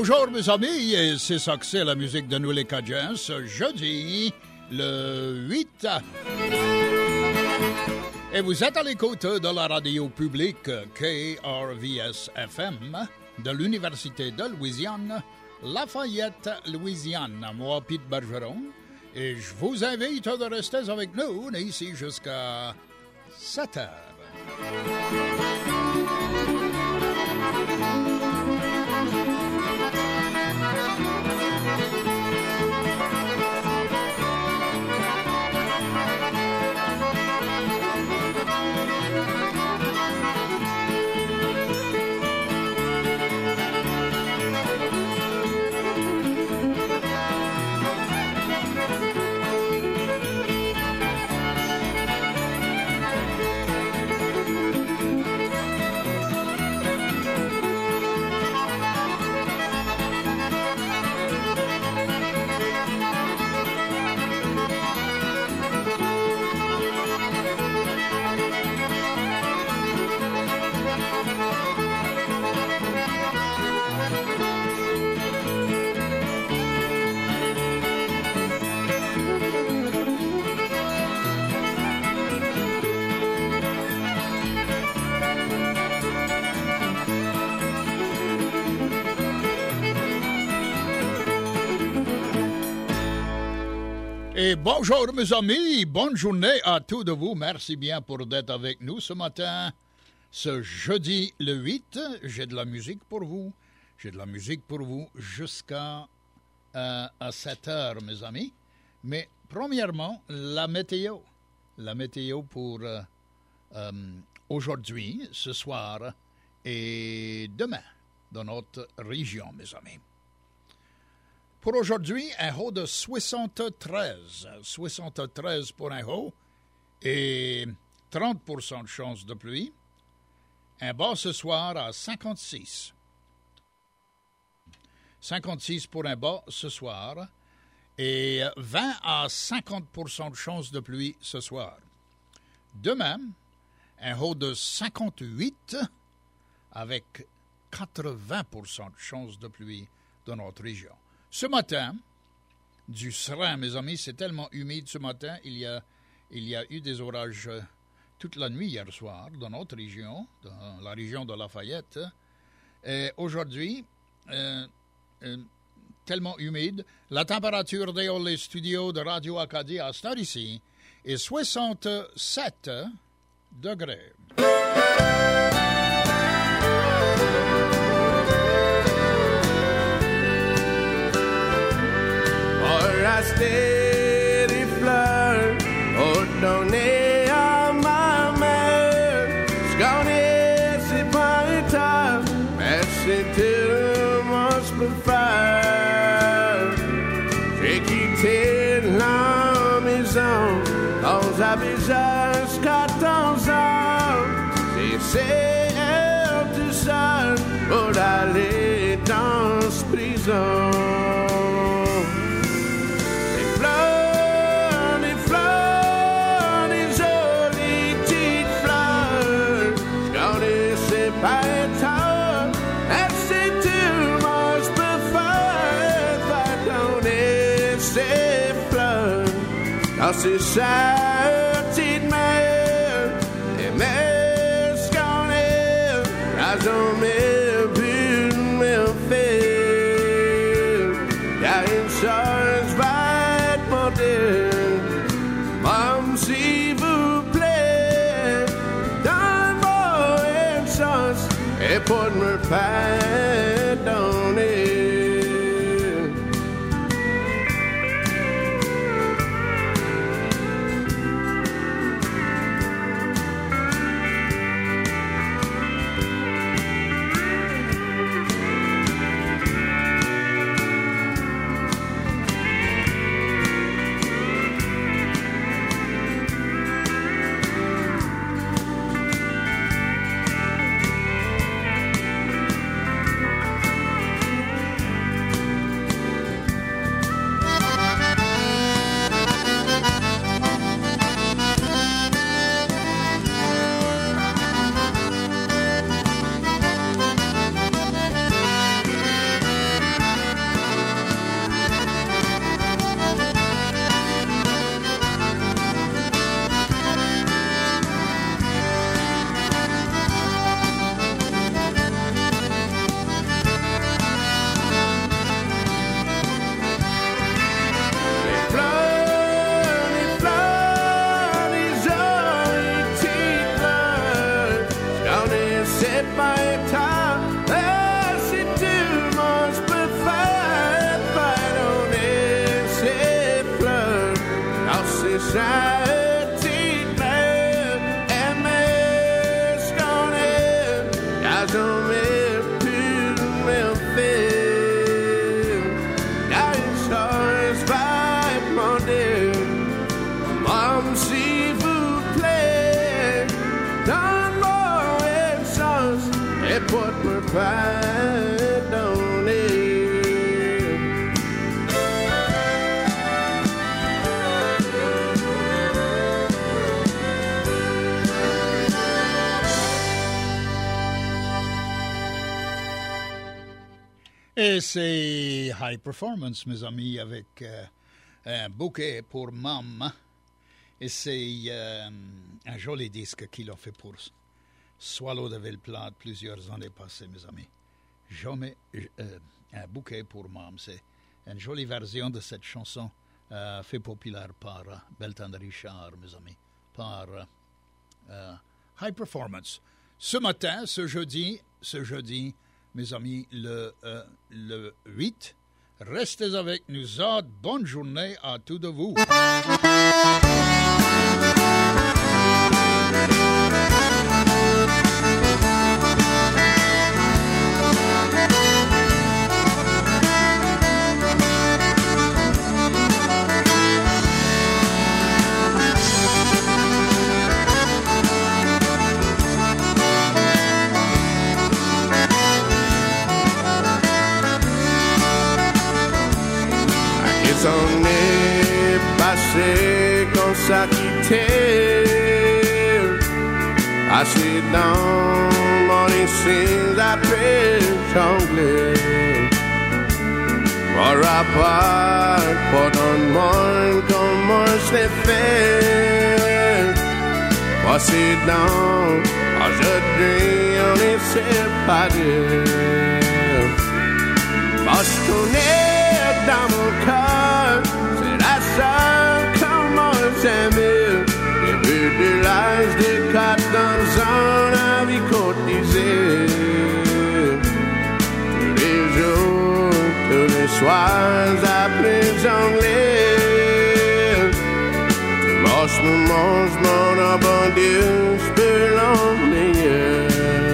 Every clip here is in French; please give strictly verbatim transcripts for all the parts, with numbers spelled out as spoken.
bonjour mes amis, et c'est ça que c'est la musique de nous les Cajuns, ce jeudi, le huit. Et vous êtes à l'écoute de la radio publique K R V S F M de l'Université de Louisiane, Lafayette, Louisiane. Moi, Pete Bergeron, et je vous invite de rester avec nous ici jusqu'à sept heures. Et bonjour mes amis, bonne journée à tous de vous. Merci bien pour d'être avec nous ce matin. Ce jeudi le huit, j'ai de la musique pour vous. J'ai de la musique pour vous jusqu'à euh, à sept heures mes amis. Mais premièrement, la météo. La météo pour euh, euh, aujourd'hui, ce soir et demain dans notre région mes amis. Pour aujourd'hui, un haut de soixante-treize. soixante-treize pour un haut et trente pour cent de chance de pluie. Un bas ce soir à cinquante-six. cinquante-six pour un bas ce soir et vingt à cinquante pour cent de chance de pluie ce soir. Demain, un haut de cinquante-huit avec quatre-vingts pour cent de chance de pluie dans notre région. Ce matin, du serein, mes amis, c'est tellement humide ce matin. Il y a, il y a eu des orages toute la nuit hier soir dans notre région, dans la région de Lafayette. Et aujourd'hui, euh, euh, tellement humide, la température dans les studios de Radio Acadie à cette heure ici est soixante-sept degrés. Rester des fleurs, ordonner à ma mère. Je connais, c'est pas un temps, mais c'est tout moi je peux faire. J'ai quitté la maison quand j'avais juste quatorze ans. J'ai essayé tout seul pour aller dans ce prison. C'est sorti de mer, et mais ce qu'on est, n'a jamais vu me faire. Y'a une chose, va te demander, maman, s'il vous plaît, donne-moi une chance, et pour me pardonner. Et c'est High Performance, mes amis, avec euh, un bouquet pour maman. Et c'est euh, un joli disque qu'il a fait pour Swallow de Villeplate plusieurs années passées, mes amis. Jamais euh, un bouquet pour maman. C'est une jolie version de cette chanson euh, fait populaire par euh, Belton Richard, mes amis, par euh, euh, High Performance. Ce matin, ce jeudi, ce jeudi, mes amis, le, euh, le huit. Restez avec nous autres. Bonne journée à tous de vous. On est passé comme ça quitté, assis dans mon insigne après jongler. Mon rapport, pendant le monde, comment je l'ai fait. Voici dans, aujourd'hui on est séparés. Parce qu'on est dans mon cœur, c'est la seule comment j'aime. Depuis de l'âge de quatorze ans, la vie cotisée. Tous les jours, tous les soirs, après j'anglais. Mange, me mange, mon bon Dieu, je peux l'emmener.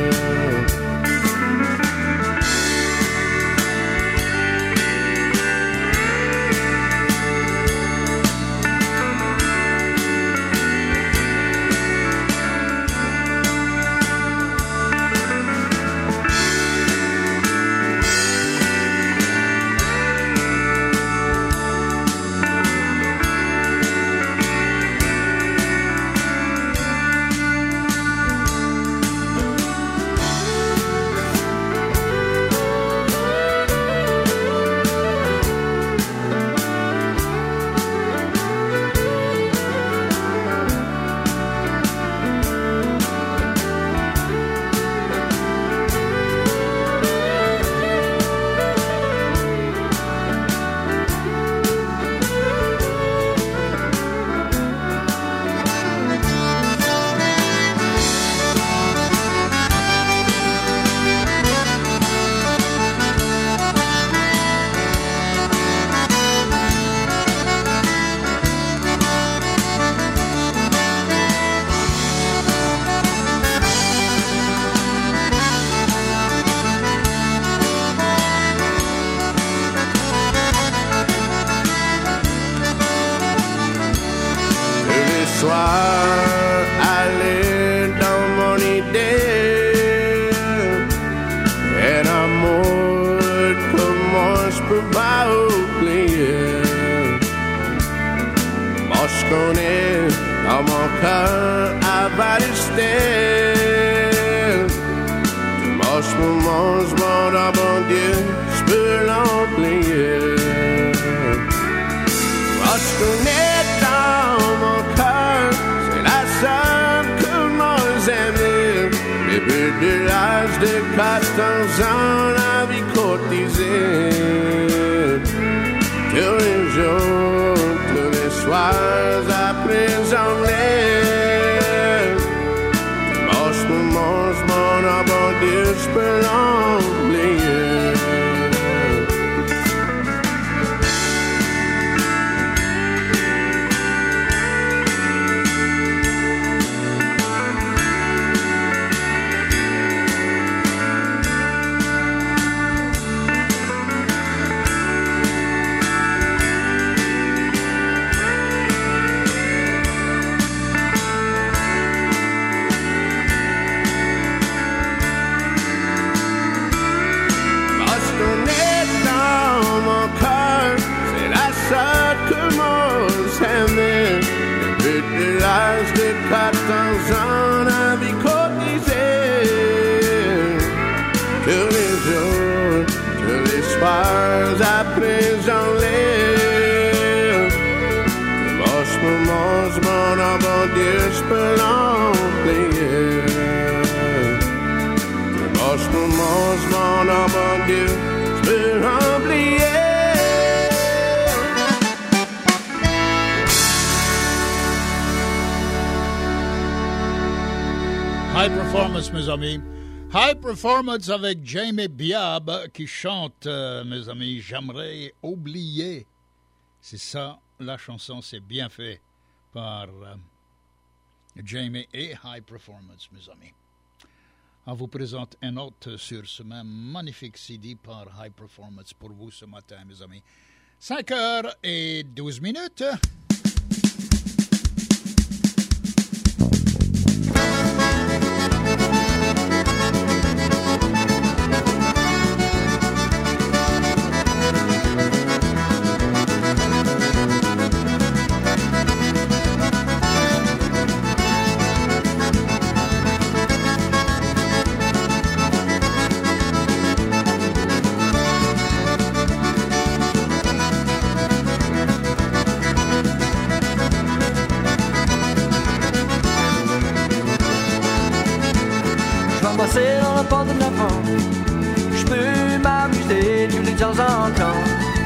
Aller dans mon idée, un amour comment je peux pas oublier. Moi je connais dans mon cœur à rester. Moi je me mange mon bon Dieu, je peux l'oublier. Moi je connais dans mon cœur, c'est la seule que moi j'aime. Depuis de l'âge de quatorze ans, la vie cotisée. Tous les jours, tous les soirs, après j'enlève. Moi je me mange mon bon Dieu, je peux l'oublier. les enlève. Lorsque mange mon abondier, je peux l'oublier. Lorsque mange mon abondier, je peux l'oublier. High Performance, mes amis. High Performance avec Jamie Biab qui chante, euh, mes amis, J'aimerais oublier. C'est ça, la chanson, c'est bien fait par euh, Jamie et High Performance, mes amis. On vous présente un autre sur ce même magnifique C D par High Performance pour vous ce matin, mes amis. cinq heures et douze minutes. Dans le port de l'avant, je peux m'amuser tous les temps en temps.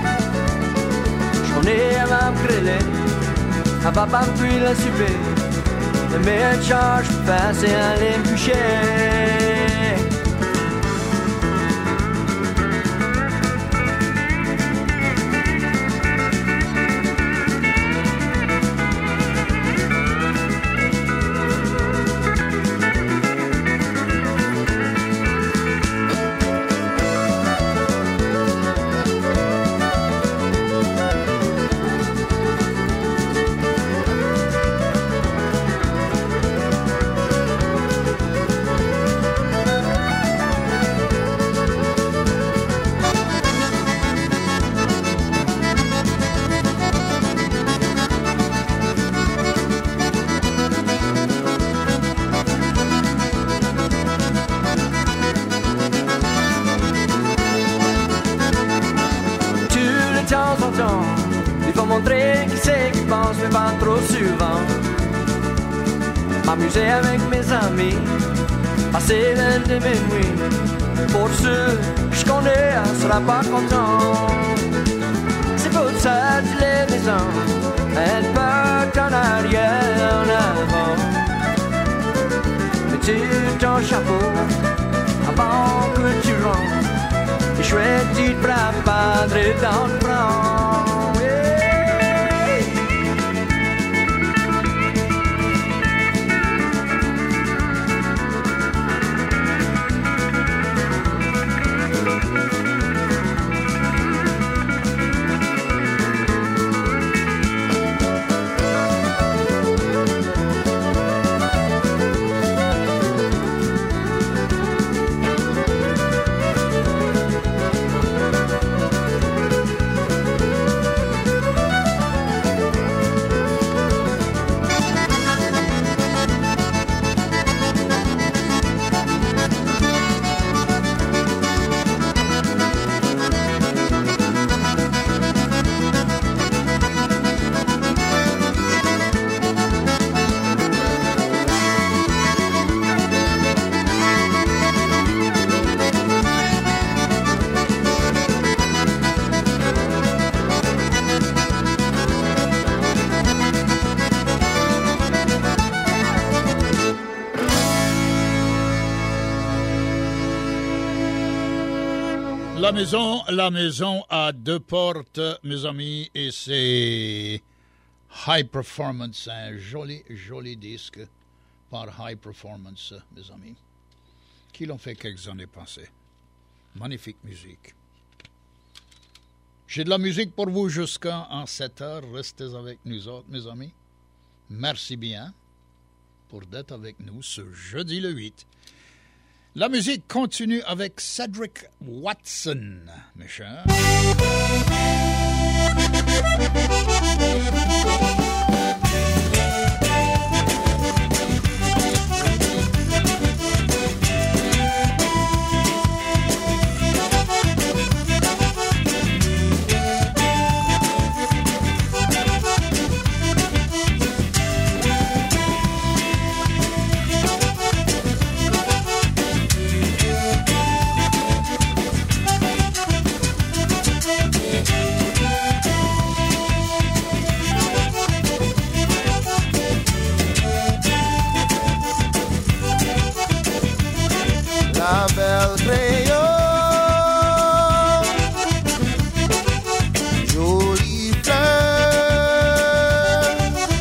J'en ai à m'appeler, à papa me puis la souper. Le meilleur charge pour passer à les me coucher. M'amuser avec mes amis, passer de mes nuits. Pour ceux que je connais, on sera pas content. C'est pour ça que les maisons, elles partent en arrière, en avant. Mets-tu ton chapeau avant que tu rentres. Les chouettes, tu te prépares dans le bras. La maison, la maison a deux portes, mes amis, et c'est High Performance, un joli, joli disque par High Performance, mes amis, qui l'ont fait quelques années passées. Magnifique musique. J'ai de la musique pour vous jusqu'à sept heures. Restez avec nous autres, mes amis. Merci bien pour d'être avec nous ce jeudi le huit. La musique continue avec Cedric Watson, mes chers. belle créole, jolie fleur,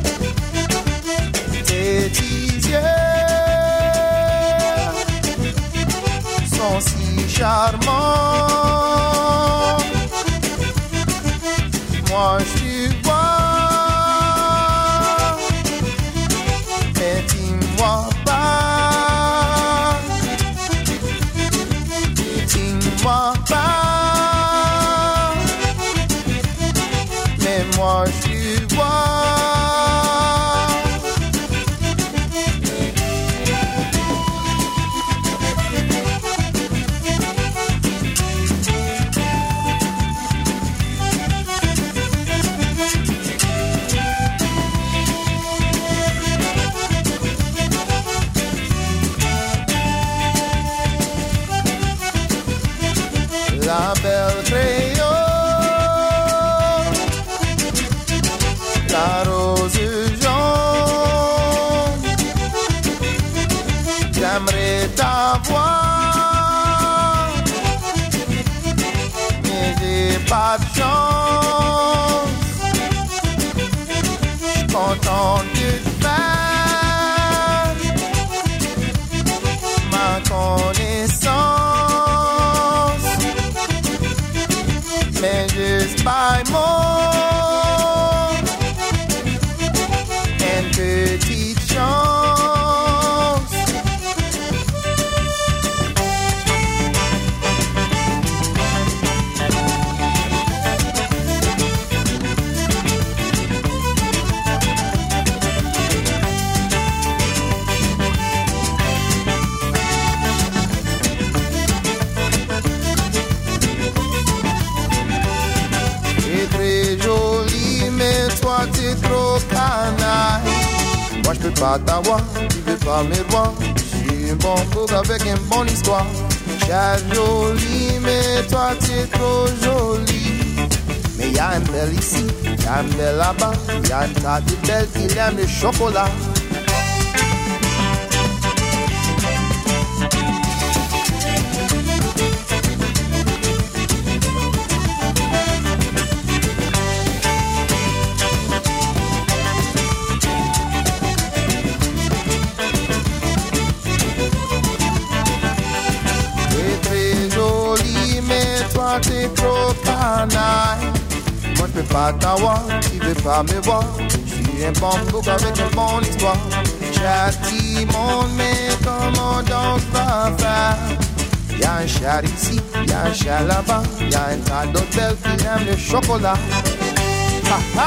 tes yeux sont si charmants. Moi je te vois, mais dis-moi pas, dis-moi pas, mais moi je te vois. La belle créole, la rose jaune, j'aimerais t'avoir, mais j'ai pas de chance. J'suis content de faire ma connaissance, mais juste by more, une petite chance. T'es trop canaille. Moi je peux pas t'avoir, tu veux pas me voir. Je suis un bon bouc avec une bonne histoire. J'ai jolie, mais toi t'es trop jolie. Mais y'a un bel ici, y'a un bel là-bas, y'a un tas de belles qui aiment le chocolat. T'es trop canaille. Moi je peux pas t'avoir, tu veux pas me voir. Je suis un bon bouc avec une bonne histoire. Châti monde, mais comment donc va faire? Y'a un chat ici, y'a un chat là-bas, y'a un tas d'hôtels qui aiment le chocolat. Ha ha!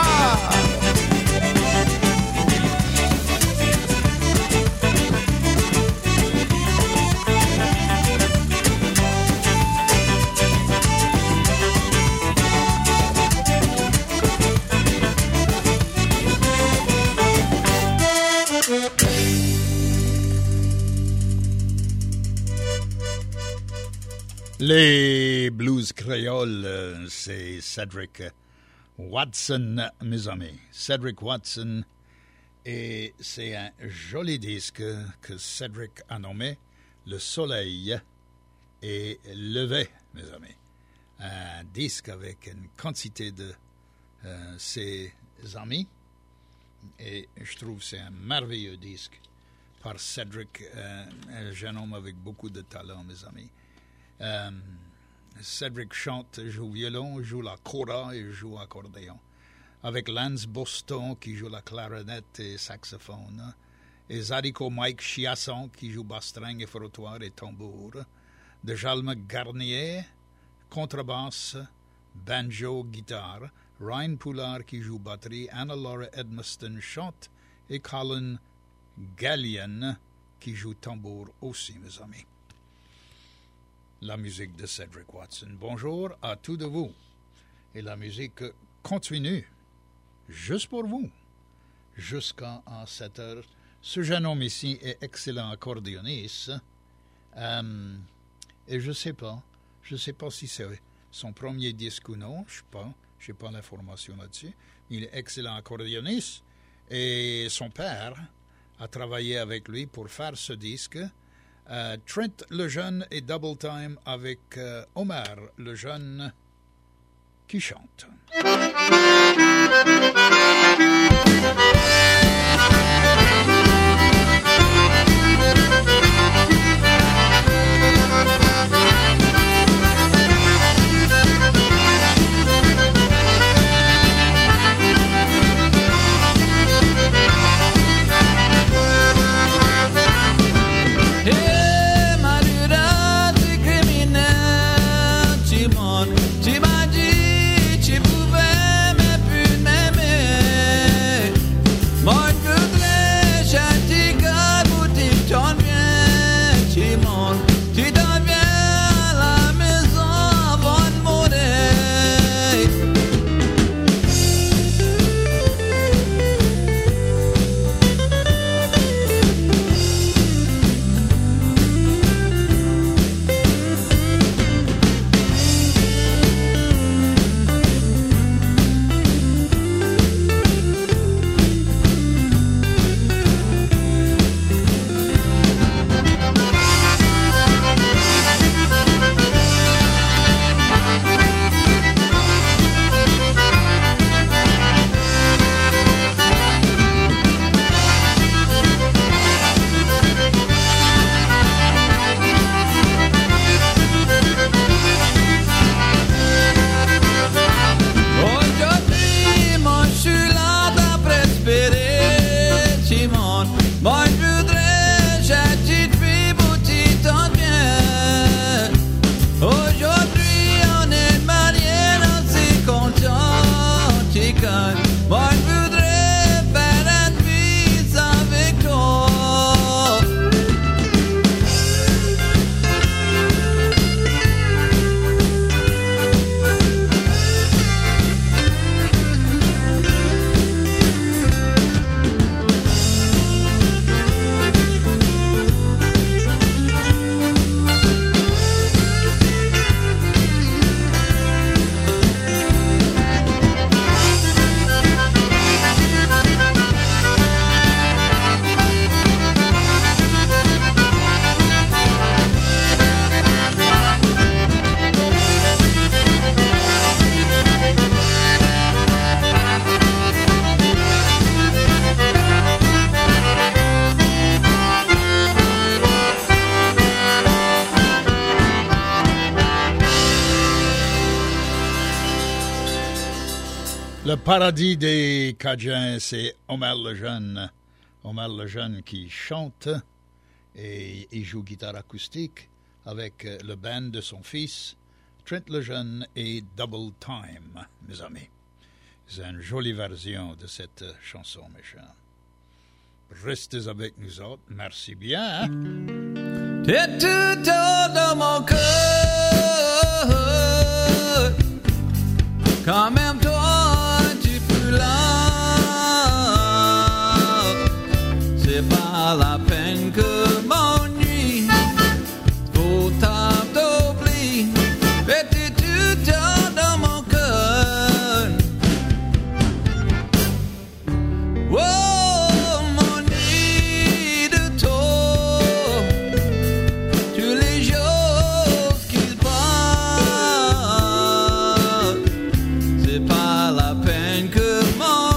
Les blues créoles, euh, c'est Cedric Watson, mes amis. Cedric Watson, et c'est un joli disque que Cedric a nommé Le Soleil est levé, mes amis. Un disque avec une quantité de euh, ses amis, et je trouve que c'est un merveilleux disque par Cedric, euh, un jeune homme avec beaucoup de talent, mes amis. Euh, Cedric chante, joue violon, joue la kora et joue accordéon. Avec Lance Boston qui joue la clarinette et saxophone. Et Zadiko Mike Chiasson qui joue basse-string et frottoir et tambour. De Jalma Garnier, contrebasse, banjo, guitare. Ryan Poulard qui joue batterie. Anna-Laura Edmiston chante. Et Colin Gallion qui joue tambour aussi, mes amis. La musique de Cedric Watson. Bonjour à tous de vous. Et la musique continue, juste pour vous, jusqu'à sept heures. Ce jeune homme ici est excellent accordéoniste. Euh, et je ne sais pas, je ne sais pas si c'est son premier disque ou non, je ne sais pas, je n'ai pas l'information là-dessus. Il est excellent accordéoniste. Et son père a travaillé avec lui pour faire ce disque. euh, Trent le Jeune et Double Time avec euh, Omar le Jeune qui chante. Hey, Madura, tu criminel, tu m'en, tu m'as dit, tu pouvais me plus m'aimer. Moi, je voudrais, je dis que vous dites, t'en viens, tu m'en, tu t'en viens à la maison avant de mourir. Aujourd'hui, moi je suis là d'après espérer, Simone. Moi je voudrais, j'ai dit fille, boutique, t'en viens. Aujourd'hui, on est mariés, on s'est content, tu connais. Moi je voudrais faire une vie avec toi. Le paradis des Cajuns, c'est Omar le Jeune. Omar le Jeune qui chante et il joue guitare acoustique avec le band de son fils, Trent le Jeune et Double Time, mes amis. C'est une jolie version de cette chanson, mes chers. Restez avec nous autres, merci bien. T'es tout dans mon cœur, quand même toi tu peux là. C'est pas la peine que mon nuit faut t'oublier. Mais t'es tout dans mon cœur. Oh, mon nid de toi, tous les jours qu'il passe, c'est pas la peine que mon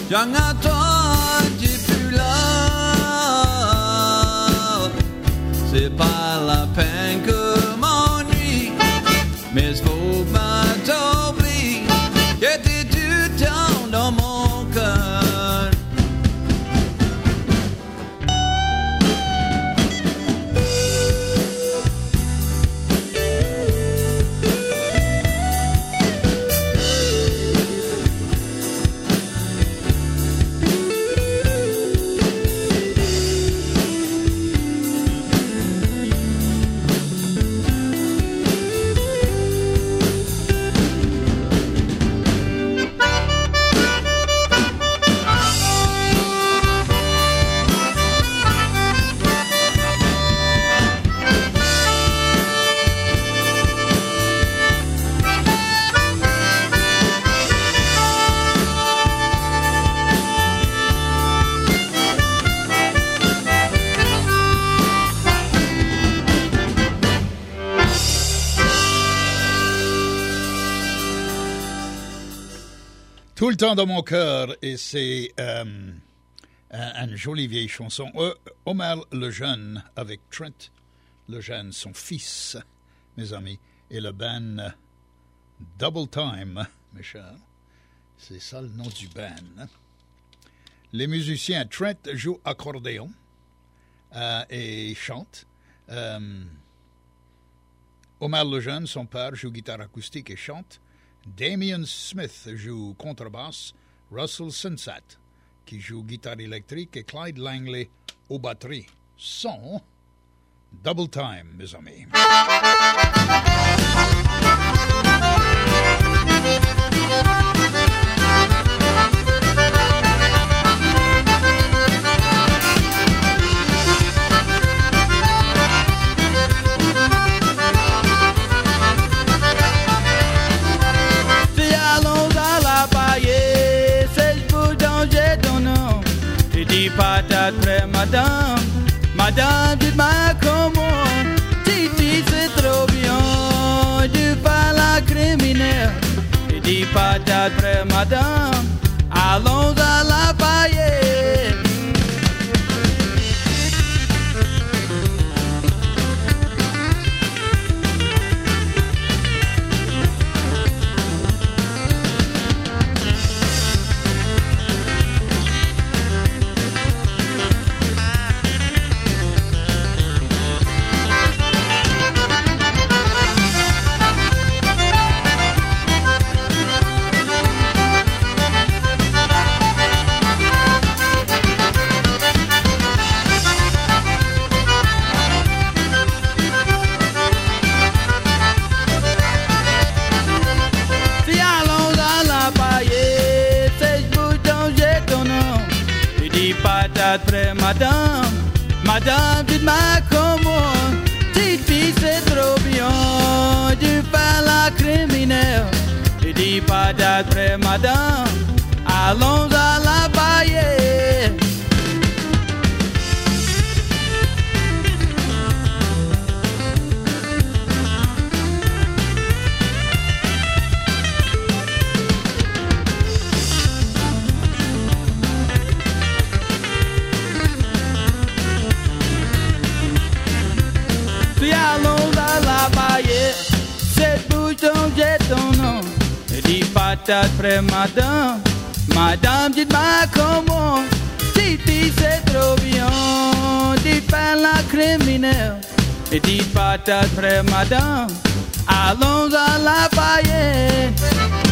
Young à toi, tu es plus là. C'est pas la peine que m'ennuie, mais faut pas t'oublier que t'es tout le temps dans mon cœur. Tout le temps dans mon cœur, et c'est euh, un, une jolie vieille chanson. Euh, Omar le Jeune avec Trent le Jeune, son fils, mes amis, et le band euh, Double Time, mes chers. C'est ça le nom du band. Hein? Les musiciens, Trent joue accordéon euh, et chante. Euh, Omar le Jeune, son père, joue guitare acoustique et chante. Damien Smith joue contrebasse, Russell Sinsat qui joue guitare électrique et Clyde Langley aux batteries. Son Double Time, mes amis. Patate près madame, madame dites-moi comment, Titi c'est trop bien, du pas la criminelle. Et dis patate près madame, allons à la paillette. Après madame, madame dites-moi comment, petite fille c'est trop bien, du pas la criminelle. Et dis pas d'après madame, allons à la paillette. Après madame, madame dites-moi comment, petite fille c'est trop bien, dis pas la criminelle. Et dis pas après madame, allons à la paillette.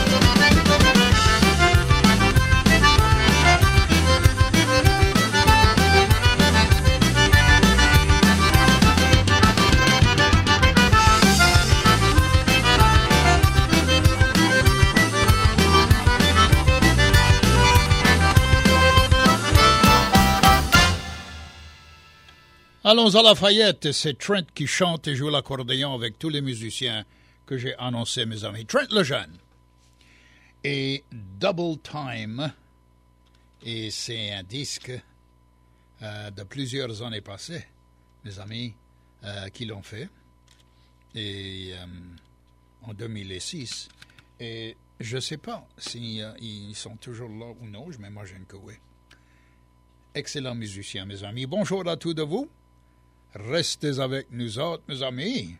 Allons à Lafayette, c'est Trent qui chante et joue l'accordéon avec tous les musiciens que j'ai annoncés, mes amis. Trent le Jeune. Et Double Time, et c'est un disque euh, de plusieurs années passées, mes amis, euh, qui l'ont fait, et euh, en deux mille six. Et Je sais pas si euh, ils sont toujours là ou non, je m'imagine que oui. Excellent musicien, mes amis. Bonjour à tous de vous. Restez avec nous autres, mes amis.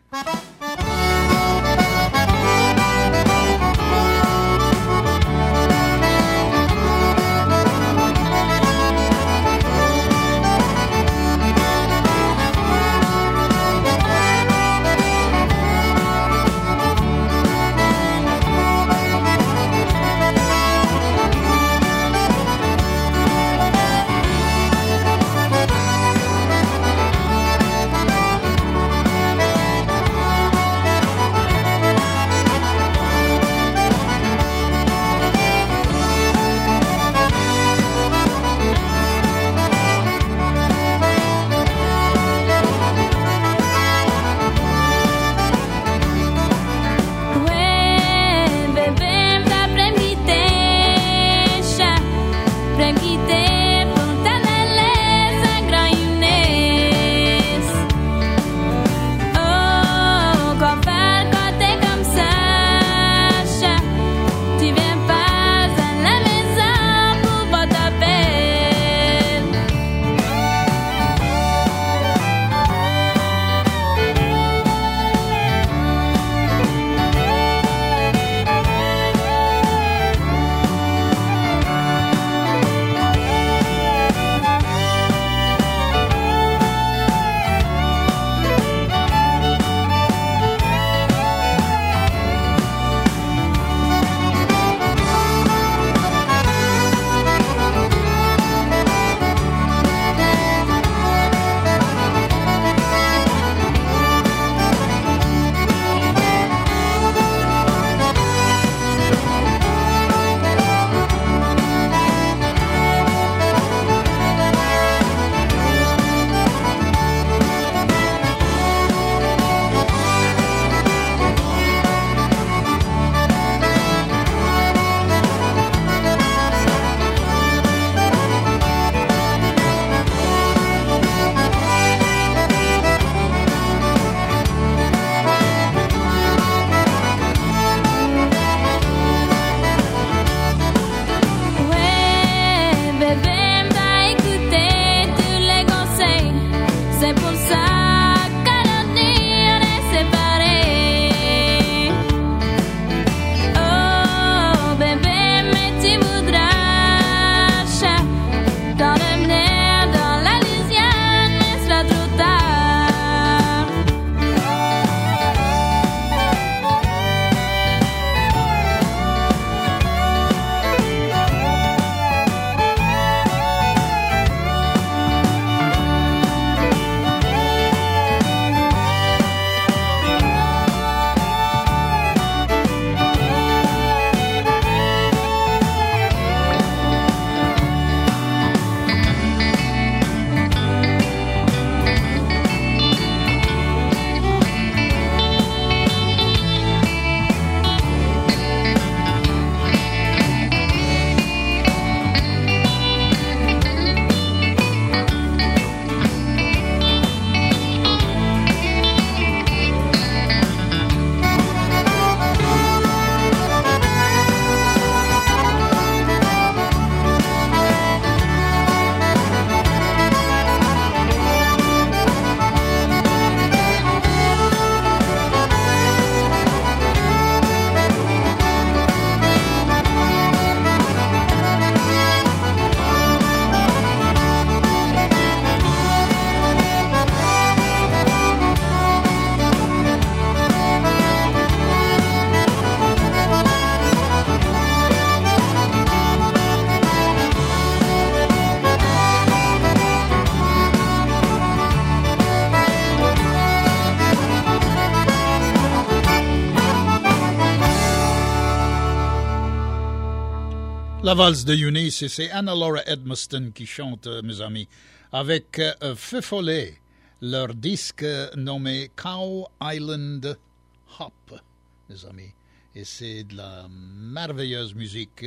La valse de Eunice, et c'est Anna Laura Edmiston qui chante, euh, mes amis, avec euh, Feu Follet, leur disque nommé Cow Island Hop, mes amis. Et c'est de la merveilleuse musique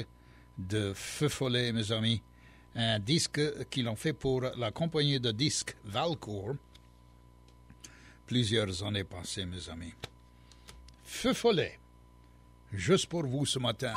de Feu Follet, mes amis. Un disque qu'ils ont fait pour la compagnie de disques Valcourt plusieurs années passées, mes amis. Feu Follet. juste pour vous ce matin.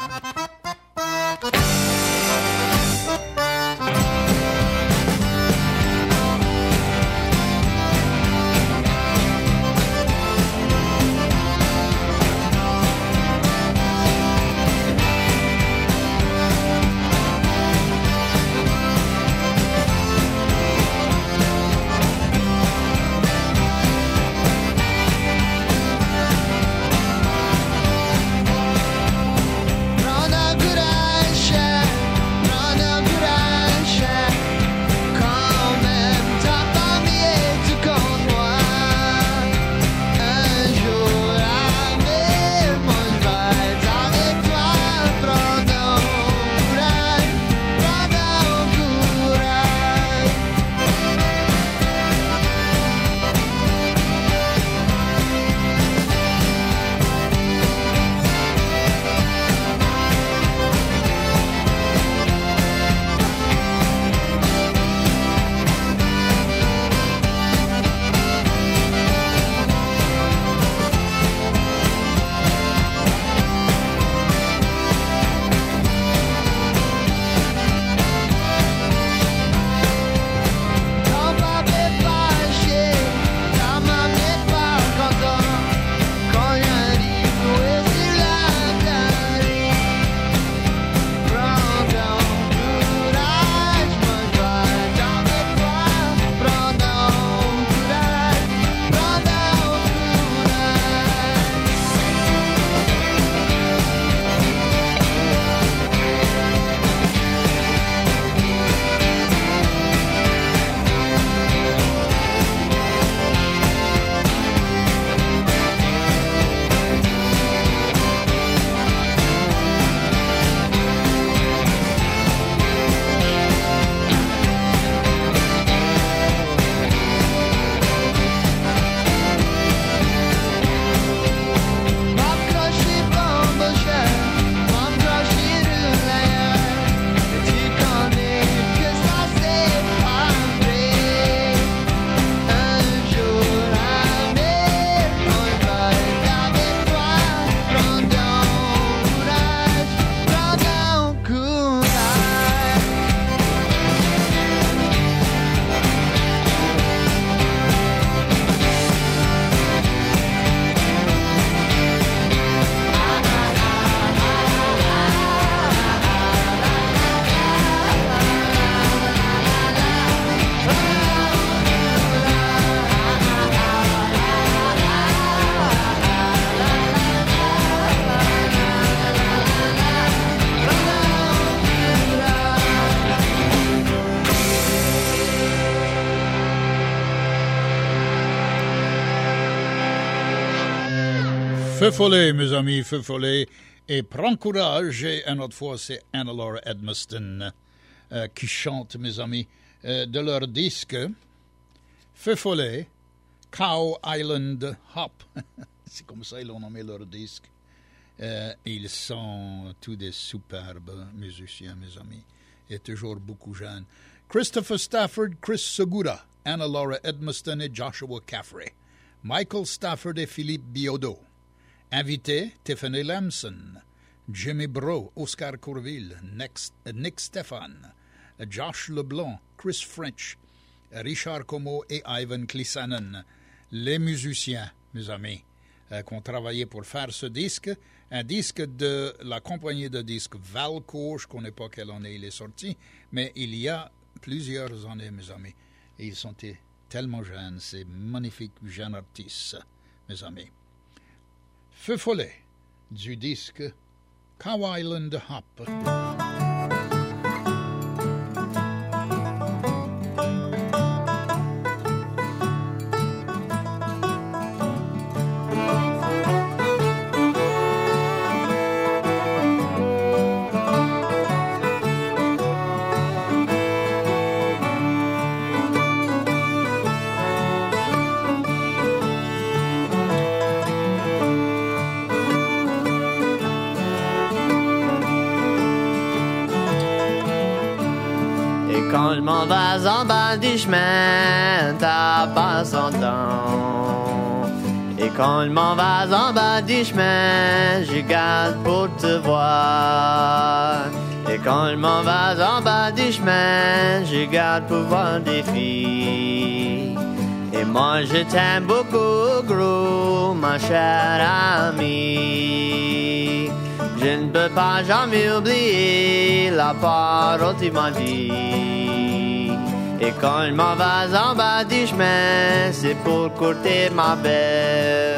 Feu follet, mes amis, feu follet. Et prends courage. Et une autre fois, c'est Anna Laura Edmiston euh, qui chante, mes amis, euh, de leur disque Feu follet, Cow Island Hop. C'est comme ça ils ont nommé leur disque. Euh, ils sont tous des superbes musiciens, mes amis, et toujours beaucoup jeunes. Christopher Stafford, Chris Segura, Anna Laura Edmiston et Joshua Caffrey. Michael Stafford et Philippe Biodo. Invité, Tiffany Lamson, Jimmy Bro, Oscar Courville, Nick Stefan, Josh Leblanc, Chris French, Richard Como et Ivan Klisanen. Les musiciens, mes amis, euh, qui ont travaillé pour faire ce disque. Un disque de la compagnie de disques Valco, je ne connais pas quelle année il est sorti, mais il y a plusieurs années, mes amis. Et ils sont tellement jeunes, ces magnifiques jeunes artistes, mes amis. Feu follet du disque Cow Island Hop. Quand je m'en vais en bas du chemin, t'as pas son temps. Et quand je m'en vais en bas du chemin, je garde pour te voir. Et quand je m'en vais en bas du chemin, je garde pour voir des filles. Et moi je t'aime beaucoup gros, ma chère amie. Je ne peux pas jamais oublier la parole que tu m'as dit. Et quand je m'en vais en bas du chemin, c'est pour courter ma belle.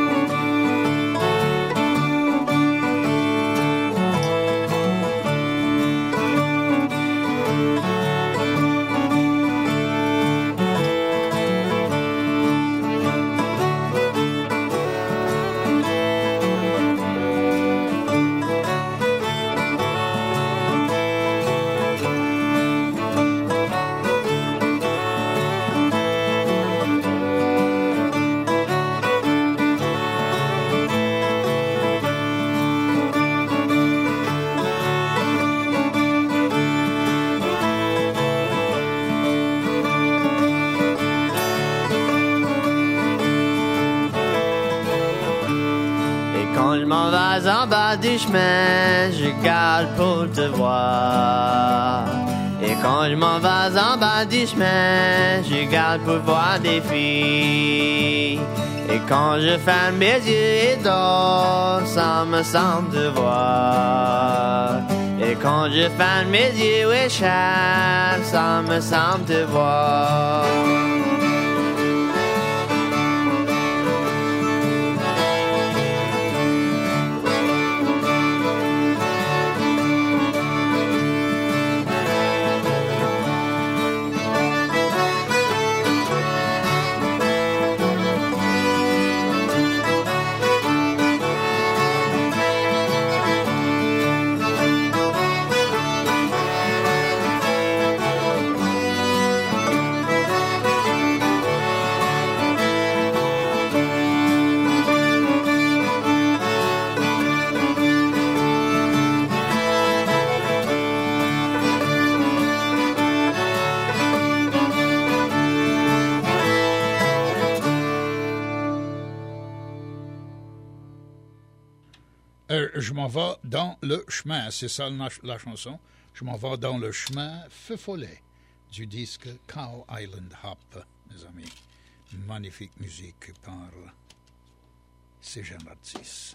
En bas du chemin, je garde pour te voir. Et quand je m'en vais en bas du chemin, je garde pour voir des filles. Et quand je ferme mes yeux et dors, ça me semble te voir. Et quand je ferme mes yeux et cher, ça me semble te voir. Je m'en vais dans le chemin, c'est ça la, la chanson. Je m'en vais dans le chemin Feu Follet du disque Cow Island Hop, mes amis. Magnifique musique par ces jeunes artistes.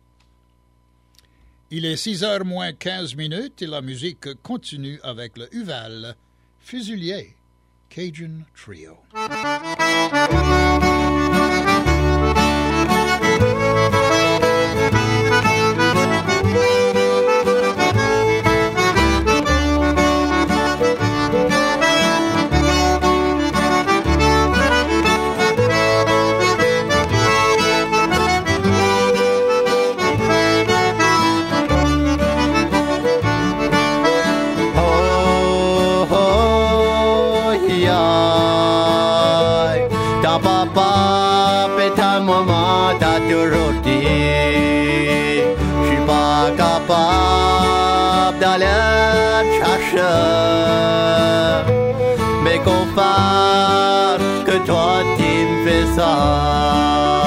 Il est six heures moins quinze minutes et la musique continue avec le Huval Fusilier Cajun Trio. Mais qu'on fasse que toi tu me fais ça.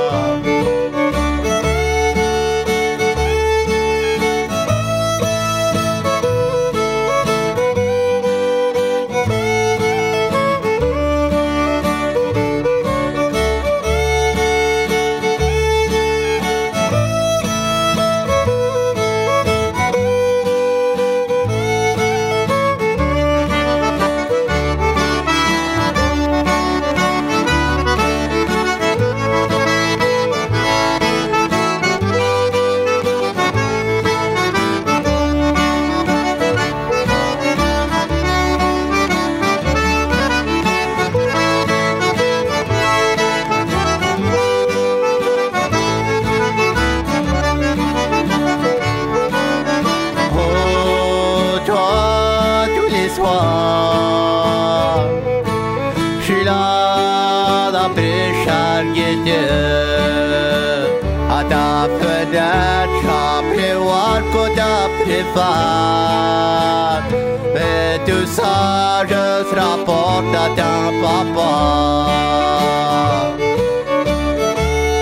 Mais tout ça, je te rapporte à ton papa.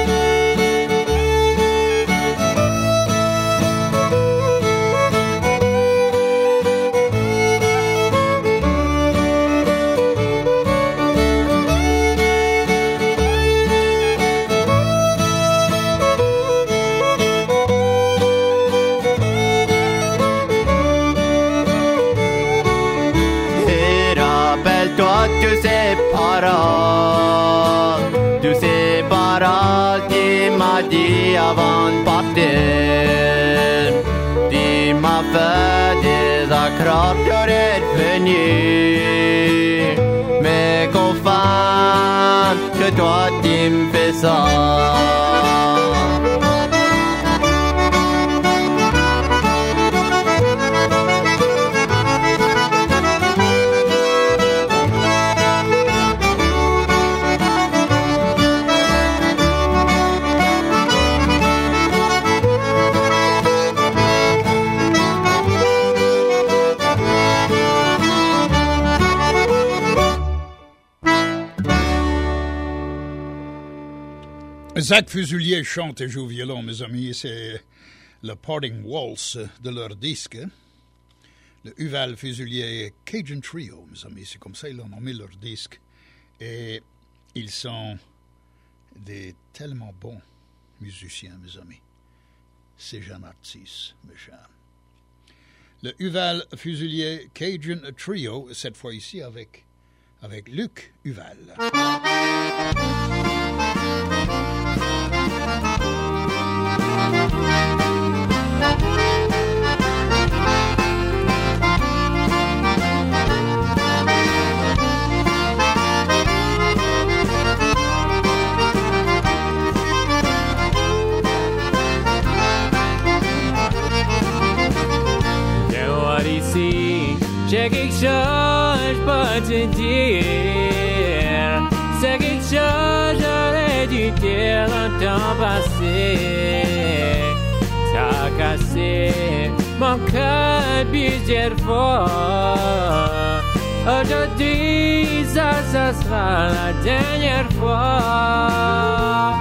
toutes ces paroles, toutes ces paroles qu'il m'a dit avant de partir. Il m'a fait des accords d'être venu, mais qu'au fond, que toi tu me fais ça. Zach Fuselier chante et joue au violon, mes amis. C'est le Parting Waltz de leur disque. Le Huval Fuselier Cajun Trio, mes amis. C'est comme ça qu'ils ont nommé leur disque. Et ils sont des tellement bons musiciens, mes amis. Ces jeunes artistes, mes chers. Le Huval Fuselier Cajun Trio, cette fois ici avec, avec Luc Huval. J'ai quelque chose pour te dire. C'est quelque chose j'aurais dû dire longtemps passé. T'as cassé mon cœur plusieurs fois. Aujourd'hui, ça, ça sera la dernière fois.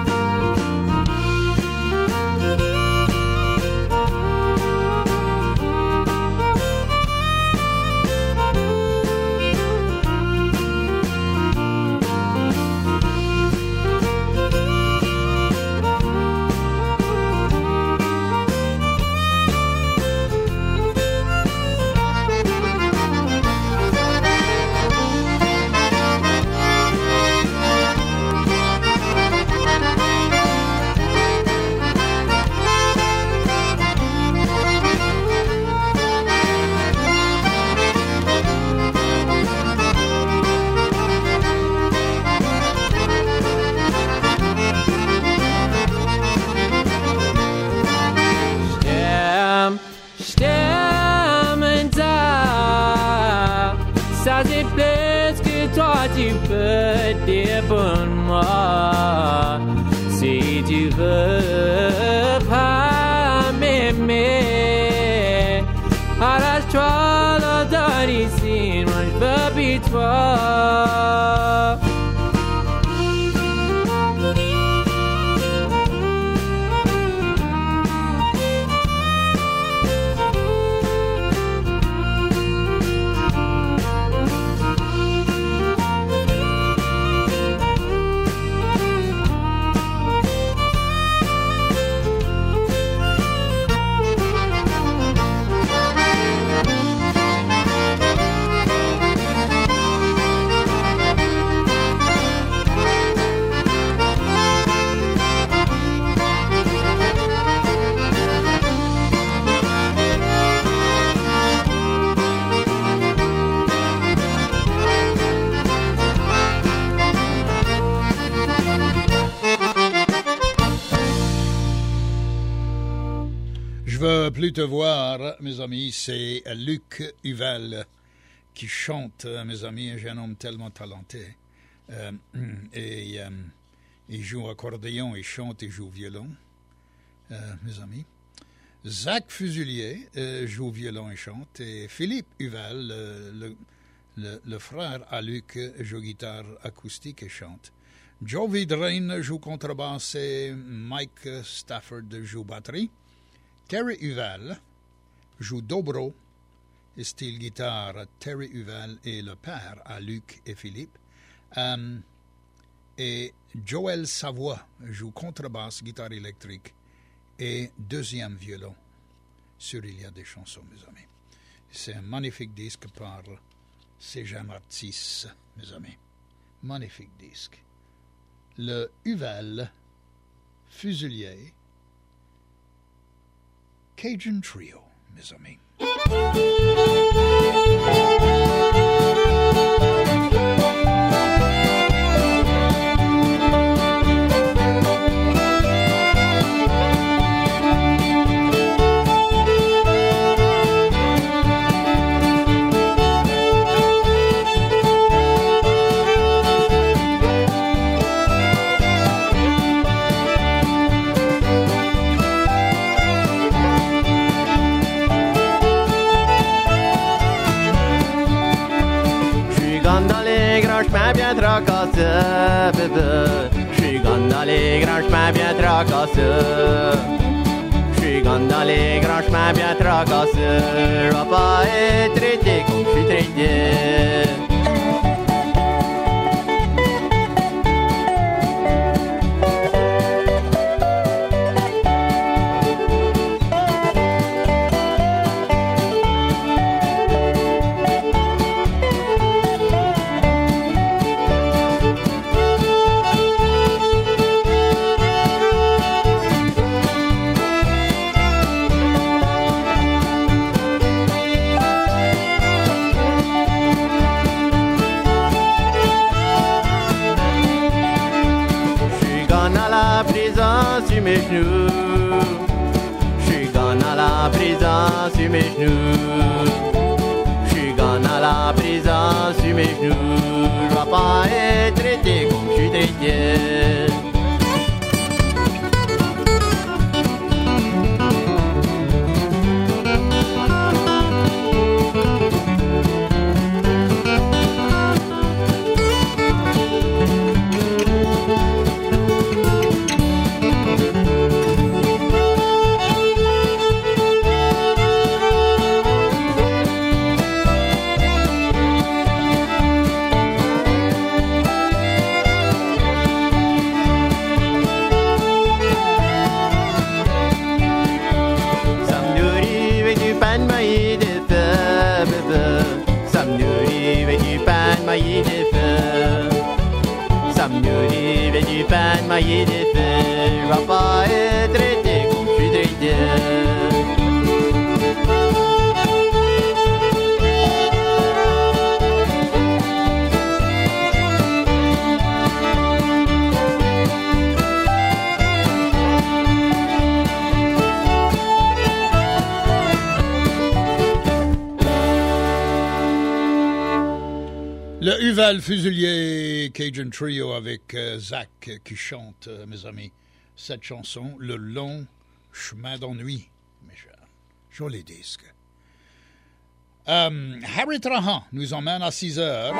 Tu peux dire pour moi si tu veux pas m'aimer. Arrache-toi l'odeur ici, moi je veux plus toi. Plus te voir, mes amis, c'est Luc Huval qui chante, mes amis, un jeune homme tellement talenté. Euh, et euh, il joue accordéon, il chante, il joue violon, euh, mes amis. Zach Fuselier euh, joue violon et chante. Et Philippe Huval, le, le, le, le frère à Luc, joue guitare acoustique et chante. Joe Vidrine joue contrebasse et Mike Stafford joue batterie. Terry Huval joue dobro et style guitare. Terry Huval est le père à Luc et Philippe. Um, et Joël Savoie joue contrebasse, guitare électrique et deuxième violon sur Il y a des chansons, mes amis. C'est un magnifique disque par C'est Jean-Martis, mes amis. Magnifique disque. Le Huvel Fusilier Cajun Trio, mes amis. J'm'ai bien tracassé, bébé. J'suis gone dans les grands, j'm'ai bien tracassé. J'suis gone dans les grands, j'm'ai bien tracassé. J'vais pas être traité comme j'suis traité. Sur mes genoux, j'suis gone à la prison sur mes genoux, j'suis gone à la prison sur mes genoux, j'vais pas être traité comme j'suis traité. Maillé des feux, j'vais pas être traité comme j'suis traité. Le Huvel Fusilier Cajun Trio avec euh, Zach qui chante, euh, mes amis, cette chanson, Le long chemin d'ennui, mes chers. Joli disque. Euh, Harry Trahan nous emmène à six heures.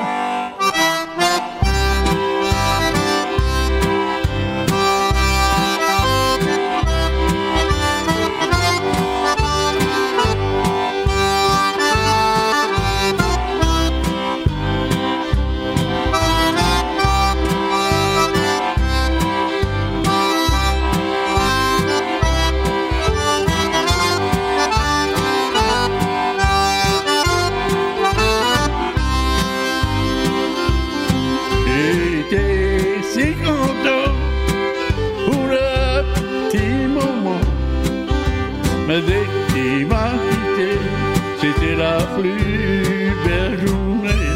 Mais dès qu'il m'a quitté, c'était la plus belle journée.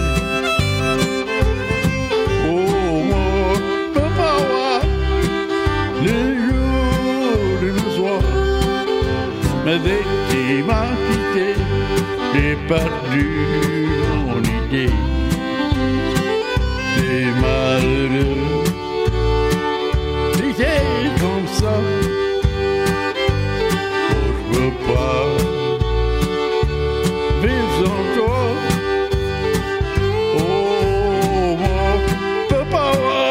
Oh, moi, papa, le jour et le soir. Mais dès qu'il m'a quitté, j'ai perdu mon idée. C'est malheureux, c'était comme ça. Pas vivre sans toi. Oh, moi, papa,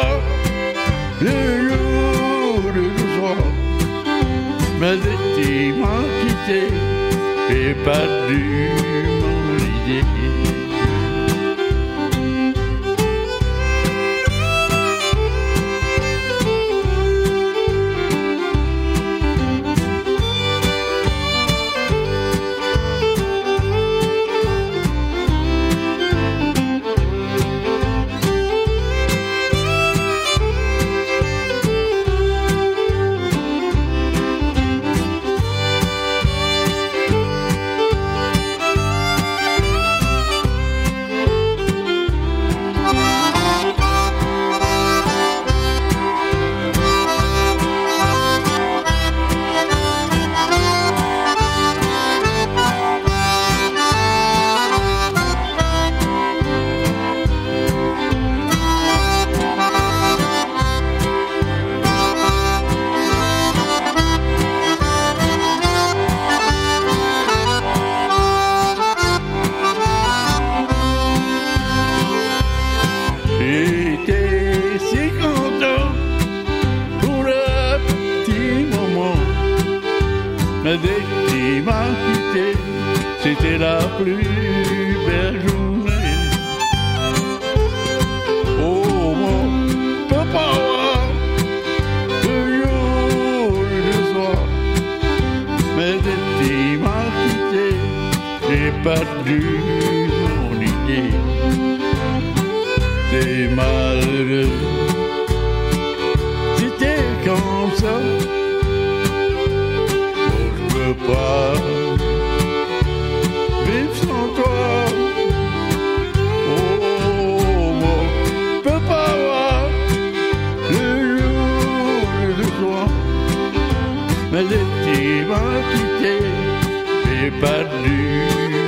le jour et le soir. Mais dès qu'il m'a quitté, j'ai perdu mon idée. mais dès qu'il m'a quitté, c'était la plus belle journée. Oh, mon papa, le jour et le soir, mais dès qu'il m'a quitté, j'ai perdu mon idée. C'est malheureux, c'était comme ça. Je peux pas vivre sans toi. Oh, moi, je peux pas voir le jour et le soir. Mais dès qu'il m'a quitté, j'ai perdu